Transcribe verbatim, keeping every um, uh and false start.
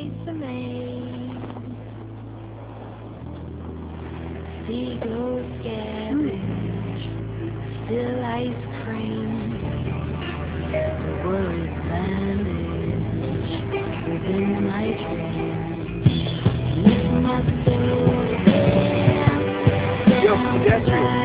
place to make. Seagulls scavenge, still ice cream. The worries vanish within my dreams. Miss my soul, yeah. Yo, pedestrian.